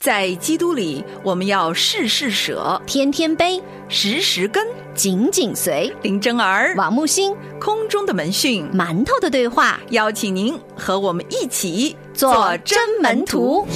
在基督里，我们要事事舍， 天天悲， 时时跟， 紧紧随。 林真儿、 王木星， 空中的门讯， 馒头的对话， 邀请您和我们一起做真门徒。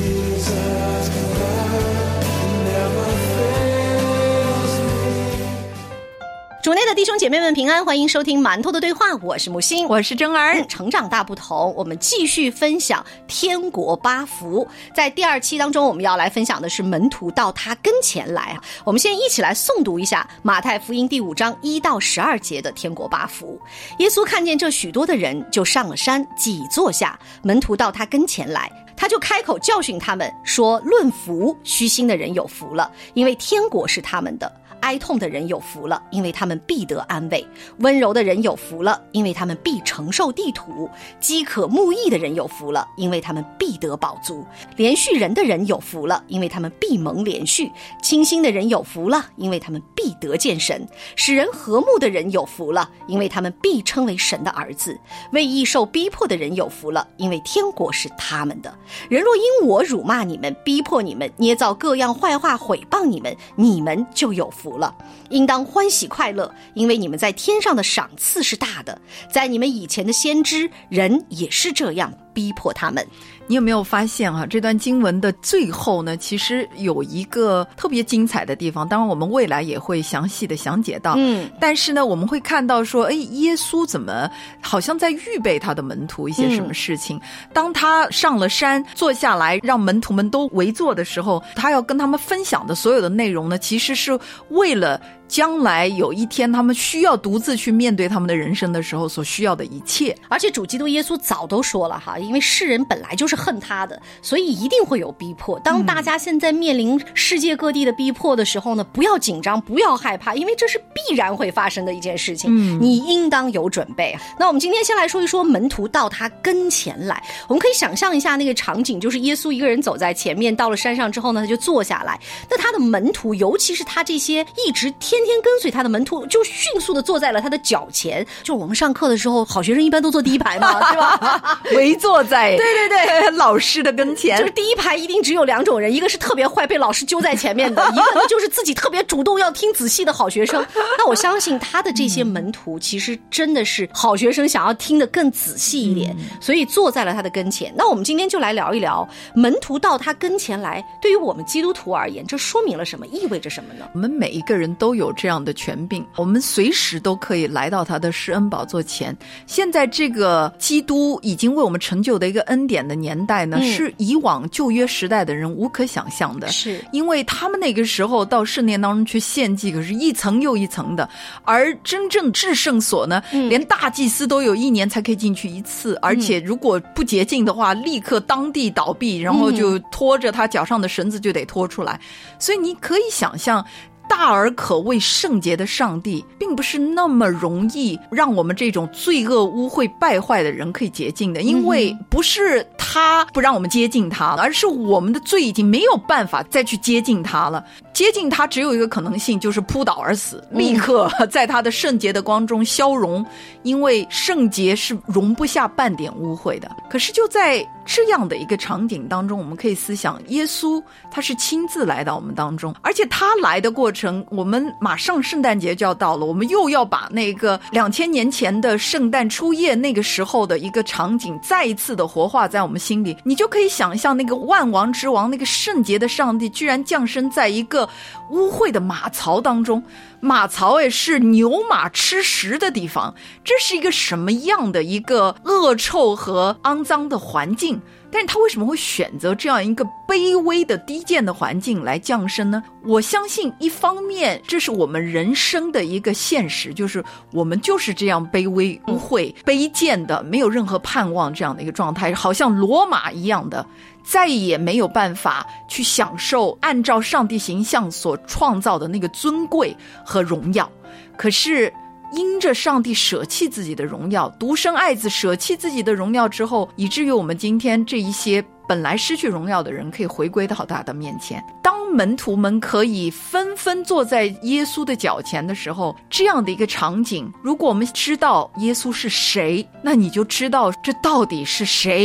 主内的弟兄姐妹们平安，欢迎收听馒头的对话，我是木星， 我是真儿。 成长大不同，我们继续分享天国八福。在第2期当中，我们要来分享的是门徒到他跟前来。我们先一起来诵读一下马太福音第5章1到12节的天国八福。耶稣看见这许多的人，就上了山，既坐下，门徒到他跟前来，他就开口教训他们，说：论福，虚心的人有福了，因为天国是他们的；哀痛的人有福了，因为他们必得安慰；温柔的人有福了，因为他们必承受地土；饥渴慕义的人有福了，因为他们必得饱足；连续人的人有福了，因为他们必蒙连续；清心的人有福了，因为他们必得见神；使人和睦的人有福了，因为他们必称为神的儿子；为义受逼迫的人有福了，因为天国是他们的。人若因我辱骂你们，逼迫你们，捏造各样坏话毁谤你们，你们就有福了。应当欢喜快乐，因为你们在天上的赏赐是大的。在你们以前的先知，人也是这样逼迫他们。 你有没有发现这段经文的最后呢，其实有一个特别精彩的地方，当然我们未来也会详细的详解到。但是呢，我们会看到说，耶稣怎么好像在预备他的门徒一些什么事情。当他上了山坐下来，让门徒们都围坐的时候，他要跟他们分享的所有的内容呢，其实是为了将来有一天他们需要独自去面对他们的人生的时候所需要的一切。 而且主基督耶稣早都说了因为世人本来就是恨他的，所以一定会有逼迫。当大家现在面临世界各地的逼迫的时候呢，不要紧张，不要害怕，因为这是必然会发生的一件事情。你应当有准备。那我们今天先来说一说门徒到他跟前来。我们可以想象一下那个场景，就是耶稣一个人走在前面，到了山上之后呢，他就坐下来。那他的门徒，尤其是他这些一直天天跟随他的门徒，就迅速的坐在了他的脚前。就我们上课的时候，好学生一般都坐第一排嘛，对吧？ 围坐在对老师的跟前。 就是第一排一定只有2种人，一个是特别坏被老师揪在前面的，一个呢就是自己特别主动要听仔细的好学生。那我相信他的这些门徒其实真的是好学生，想要听得更仔细一点，所以坐在了他的跟前。那我们今天就来聊一聊门徒到他跟前来，对于我们基督徒而言，这说明了什么，意味着什么呢？ 我们每一个人都有这样的权柄，我们随时都可以来到他的施恩宝座前。现在这个基督已经为我们成就的一个恩典的年代呢，是以往旧约时代的人无可想象的。 是因为他们那个时候到圣殿当中去献祭，可是一层又一层的，而真正至圣所呢，连大祭司都有1年才可以进去一次，而且如果不洁净的话，立刻当地倒闭，然后就拖着他脚上的绳子就得拖出来。所以你可以想象，大而可畏圣洁的上帝并不是那么容易让我们这种罪恶污秽败坏的人可以洁净的，因为不是他不让我们接近他了，而是我们的罪已经没有办法再去接近他了。接近他只有一个可能性，就是扑倒而死，立刻在他的圣洁的光中消融，因为圣洁是容不下半点污秽的。可是就在这样的一个场景当中，我们可以思想，耶稣他是亲自来到我们当中，而且他来的过程，我们马上圣诞节就要到了，我们又要把那个2000年前的圣诞初夜那个时候的一个场景再一次的活化在我们心里。你就可以想象，那个万王之王，那个圣洁的上帝居然降生在一个污秽的马槽当中。马槽也是牛马吃食的地方，这是一个什么样的一个恶臭和肮脏的环境？但是他为什么会选择这样一个卑微的低贱的环境来降生呢？我相信一方面这是我们人生的一个现实，就是我们就是这样卑微污秽卑贱的，没有任何盼望这样的一个状态，好像骡马一样的，再也没有办法去享受按照上帝形象所创造的那个尊贵和荣耀。可是因着上帝舍弃自己的荣耀，独生爱子舍弃自己的荣耀之后，以至于我们今天这一些本来失去荣耀的人可以回归到他的面前。当门徒们可以纷纷坐在耶稣的脚前的时候，这样的一个场景，如果我们知道耶稣是谁，那你就知道这到底是谁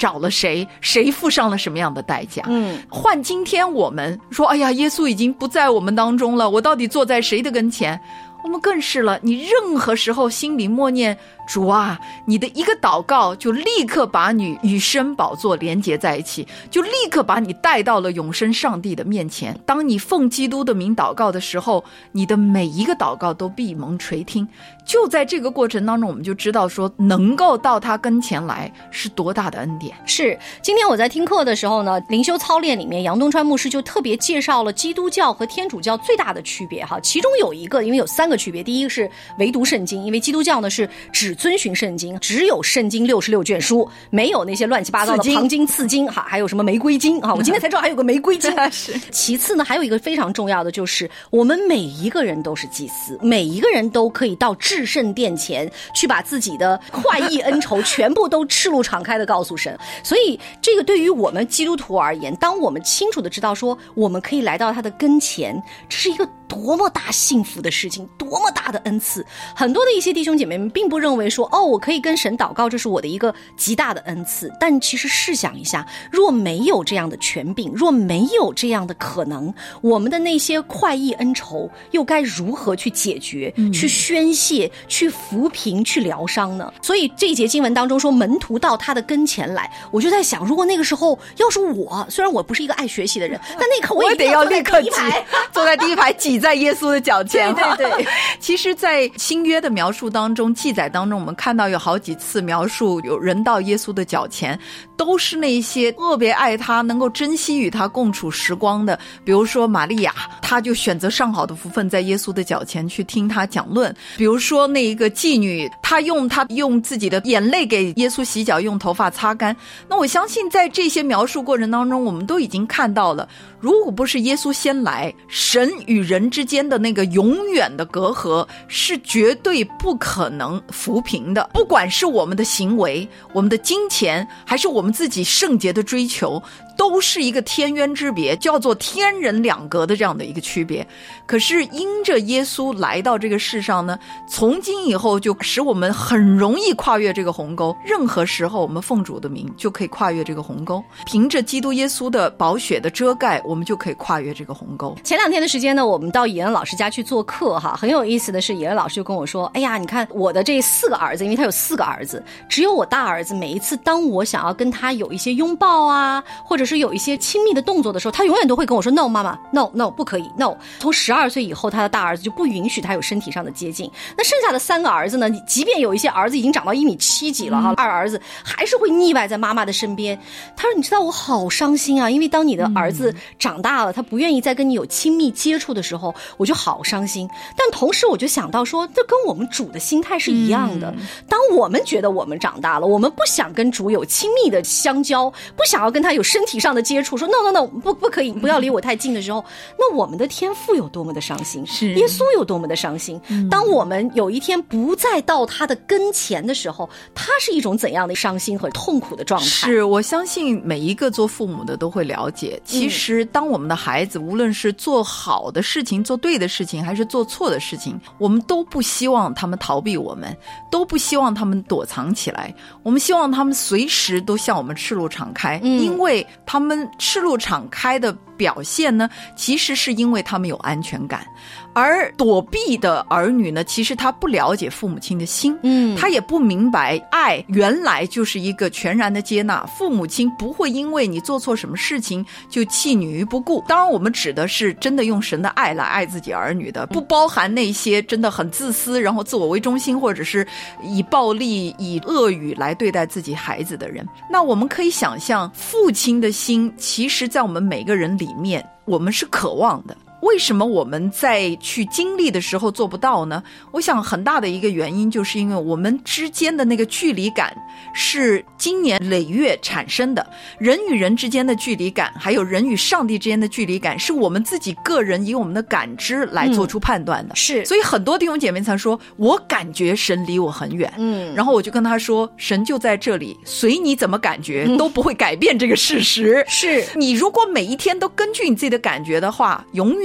找了谁，谁付上了什么样的代价。换今天我们说，哎呀，耶稣已经不在我们当中了，我到底坐在谁的跟前？我们更是了，你任何时候心里默念主啊，你的一个祷告就立刻把你与生宝座连结在一起，就立刻把你带到了永生上帝的面前。当你奉基督的名祷告的时候，你的每一个祷告都必蒙垂听。就在这个过程当中，我们就知道说能够到他跟前来是多大的恩典。 是，今天我在听课的时候呢，灵修操练里面杨东川牧师就特别介绍了基督教和天主教最大的区别哈，其中有一个，因为有3个区别，第一个是唯独圣经，因为基督教呢是只遵循圣经，只有圣经66卷书，没有那些乱七八糟的旁经次经哈，还有什么玫瑰经哈，我今天才知道还有个玫瑰经。 是。 其次呢，还有一个非常重要的就是我们每一个人都是祭司，每一个人都可以到至圣殿前去把自己的坏意恩仇全部都赤露敞开的告诉神。所以这个对于我们基督徒而言，当我们清楚的知道说我们可以来到他的跟前，这是一个多么大幸福的事情，多么大的恩赐。很多的一些弟兄姐妹们并不认为说我可以跟神祷告，这是我的一个极大的恩赐。但其实试想一下，若没有这样的权柄，若没有这样的可能，我们的那些快意恩仇又该如何去解决，去宣泄，去抚平，去疗伤呢？所以这一节经文当中说门徒到他的跟前来，我就在想，如果那个时候要是我，虽然我不是一个爱学习的人，但那刻我也得要立刻坐在第一排挤在耶稣的脚前。 对对对。 其实在新约的描述当中，记载当中，我们看到有好几次描述有人到耶稣的脚前，都是那些特别爱他，能够珍惜与他共处时光的。比如说玛利亚，她就选择上好的福分，在耶稣的脚前去听他讲论。比如说那一个妓女，她用自己的眼泪给耶稣洗脚，用头发擦干。那我相信在这些描述过程当中，我们都已经看到了，如果不是耶稣先来，神与人之间的那个永远的隔阂是绝对不可能抚平的。不管是我们的行为，我们的金钱，还是我们自己圣洁的追求，都是一个天渊之别，叫做天人两隔的这样的一个区别。可是因着耶稣来到这个世上呢，从今以后就使我们很容易跨越这个鸿沟。任何时候我们奉主的名就可以跨越这个鸿沟，凭着基督耶稣的宝血的遮盖，我们就可以跨越这个鸿沟。 前2天的时间呢，我们到以恩老师家去做课哈，很有意思的是，以恩老师就跟我说，哎呀，你看我的这4个儿子，因为他有4个儿子，只有我大儿子每一次当我想要跟他有一些拥抱啊，或者是有一些亲密的动作的时候，他永远都会跟我说 no 妈妈 no 不可以 no。 从12岁以后，他的大儿子就不允许他有身体上的接近。那剩下的3个儿子呢，即便有一些儿子已经长到1.7米几了哈，二儿子还是会腻歪在妈妈的身边。他说你知道我好伤心啊，因为当你的儿子长大了，他不愿意再跟你有亲密接触的时候，我就好伤心。但同时我就想到说，这跟我们主的心态是一样的。当我们觉得我们长大了，我们不想跟主有亲密的相交，不想要跟他有身体上的接触，说 no 不可以，不要离我太近的时候，那我们的天父有多么的伤心，是耶稣有多么的伤心。当我们有一天不再到他的跟前的时候，他是一种怎样的伤心和痛苦的状态？ 是，我相信每一个做父母的都会了解。其实当我们的孩子无论是做好的事情，做对的事情，还是做错的事情，我们都不希望他们逃避我们，都不希望他们躲藏起来，我们希望他们随时都向我们赤露敞开。因为他们赤露敞开的表现呢，其实是因为他们有安全感。而躲避的儿女呢，其实他不了解父母亲的心，他也不明白爱原来就是一个全然的接纳，父母亲不会因为你做错什么事情就弃你于不顾。当然我们指的是真的用神的爱来爱自己儿女的，不包含那些真的很自私，然后自我为中心，或者是以暴力以恶语来对待自己孩子的人。那我们可以想象，父亲的心其实在我们每个人里面，我们是渴望的。为什么我们在去经历的时候做不到呢？我想很大的一个原因就是因为我们之间的那个距离感是经年累月产生的。人与人之间的距离感，还有人与上帝之间的距离感，是我们自己个人以我们的感知来做出判断的。 是， 所以很多弟兄姐妹才说，我感觉神离我很远。然后我就跟他说，神就在这里，随你怎么感觉都不会改变这个事实。 是， 你如果每一天都根据你自己的感觉的话，永远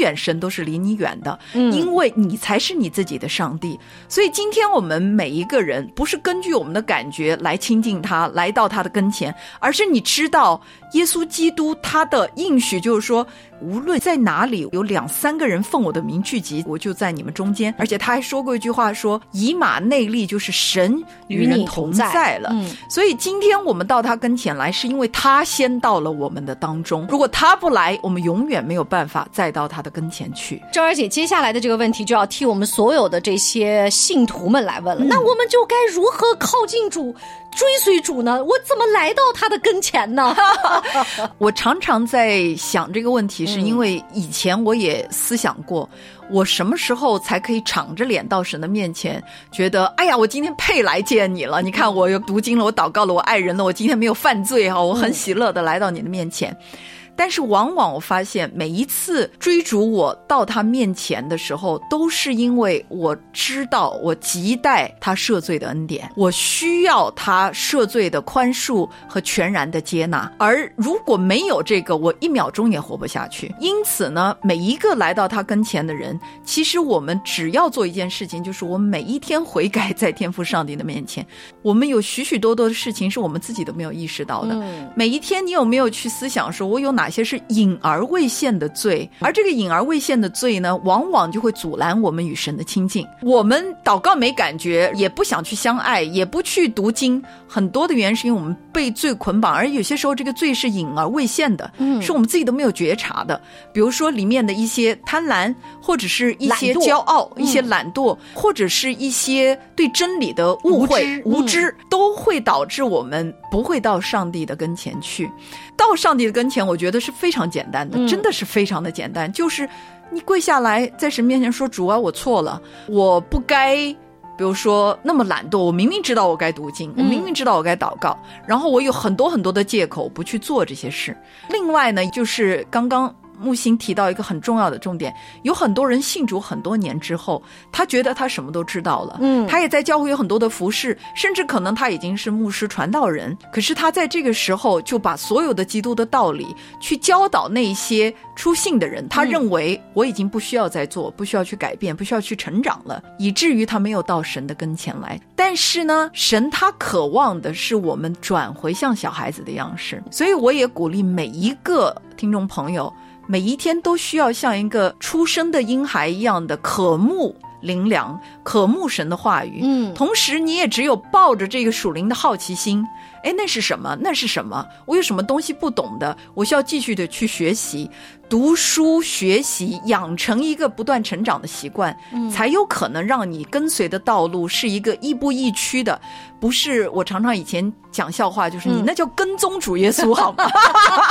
远神都是离你远的，因为你才是你自己的上帝。所以今天我们每一个人不是根据我们的感觉来亲近他，来到他的跟前，而是你知道耶稣基督他的应许就是说，无论在哪里有2-3个人奉我的名聚集，我就在你们中间。而且他还说过一句话说，以马内利，就是神与人同在了。所以今天我们到他跟前来，是因为他先到了我们的当中，如果他不来，我们永远没有办法再到他的跟前去。 周儿姐，接下来的这个问题就要替我们所有的这些信徒们来问了，那我们就该如何靠近主，追随主呢？我怎么来到他的跟前呢？ 我常常在想这个问题，是因为以前我也思想过，我什么时候才可以敞着脸到神的面前，觉得哎呀，我今天配来见你了，你看我又读经了，我祷告了，我爱人了，我今天没有犯罪哈，我很喜乐的来到你的面前。但是往往我发现，每一次追逐我到他面前的时候，都是因为我知道我亟待他赦罪的恩典，我需要他赦罪的宽恕和全然的接纳。而如果没有这个，我1秒钟也活不下去。因此呢，每一个来到他跟前的人，其实我们只要做一件事情，就是我们每一天悔改在天父上帝的面前。我们有许许多多的事情是我们自己都没有意识到的。每一天你有没有去思想说，我有哪些是隐而未现的罪？而这个隐而未现的罪呢，往往就会阻拦我们与神的亲近。我们祷告没感觉，也不想去相爱，也不去读经，很多的原因是因为我们被罪捆绑，而有些时候这个罪是隐而未现的，是我们自己都没有觉察的。比如说里面的一些贪婪，或者是一些骄傲，一些懒惰，或者是一些对真理的误会、无知，都会导致我们不会到上帝的跟前去。到上帝的跟前，我觉得是非常简单的，真的是非常的简单，就是你跪下来在神面前说，主啊，我错了，我不该比如说那么懒惰，我明明知道我该读经，我明明知道我该祷告，然后我有很多很多的借口不去做这些事。另外呢，就是刚刚木星提到一个很重要的重点，有很多人信主很多年之后，他觉得他什么都知道了，他也在教会有很多的服事，甚至可能他已经是牧师传道人，可是他在这个时候就把所有的基督的道理去教导那些初信的人，他认为我已经不需要再做，不需要去改变，不需要去成长了，以至于他没有到神的跟前来。但是呢，神他渴望的是我们转回像小孩子的样式，所以我也鼓励每一个听众朋友，每一天都需要像一个出生的婴孩一样的渴慕灵粮，渴慕神的话语。同时你也只有抱着这个属灵的好奇心，那是什么？那是什么？我有什么东西不懂的？我需要继续的去学习，读书学习，养成一个不断成长的习惯，才有可能让你跟随的道路是一个亦步亦趋的，不是我常常以前讲笑话，就是你那叫跟踪主耶稣好吗？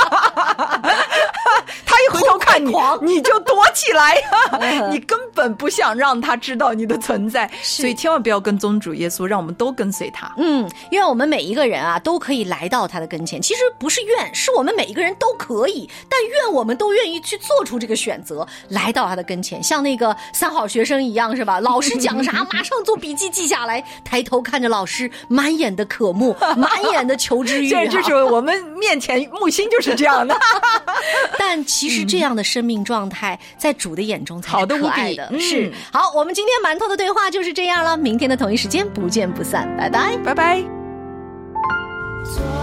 他一回头看你，你就躲起来，你根本不想让他知道你的存在，所以千万不要跟踪主耶稣，让我们都跟随他。 因为我们每一个人啊，都可以来到他的跟前。其实不是愿，是我们每一个人都可以，但愿我们都愿意去做出这个选择，来到他的跟前，像那个三好学生一样，是吧？老师讲啥，马上做笔记记下来，抬头看着老师，满眼的渴慕，满眼的求知欲。 这就是我们面前木星就是这样的。 但其实这样的生命状态，在主的眼中才是可爱的。是好，我们今天馒头的对话就是这样了。明天的同一时间不见不散，拜拜， 拜拜。